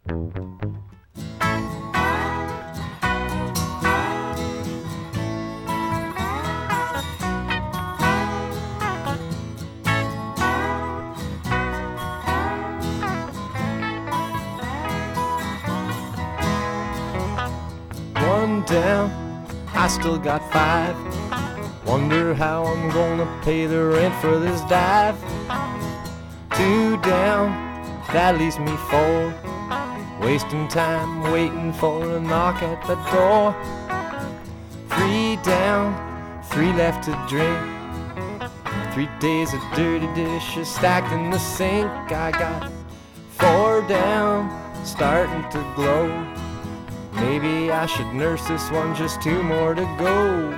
One down, I still got 5. Wonder how I'm gonna pay the rent for this dive. 2 down, that leaves me 4. Wasting time waiting for a knock at the door. 3 down, 3 left to drink. 3 days of dirty dishes stacked in the sink. I got 4 down, starting to glow. Maybe I should nurse this one, just 2 more to go.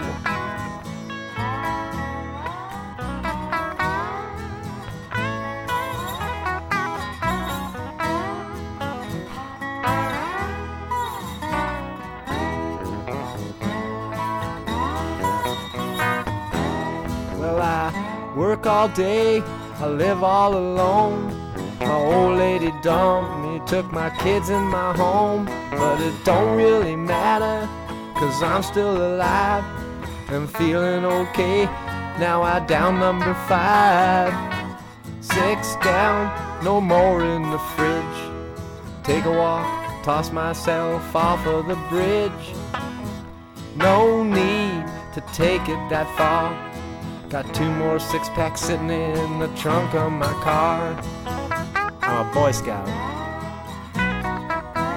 Well, I work all day, I live all alone. My old lady dumped me, took my kids in my home. But it don't really matter, 'cause I'm still alive and feeling okay. Now I down number 5. 6 down, no more in the fridge. Take a walk, toss myself off of the bridge. No need to take it that far. Got 2 more 6-packs sitting in the trunk of my car. I'm a Boy Scout.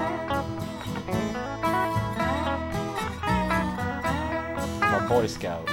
I'm a Boy Scout.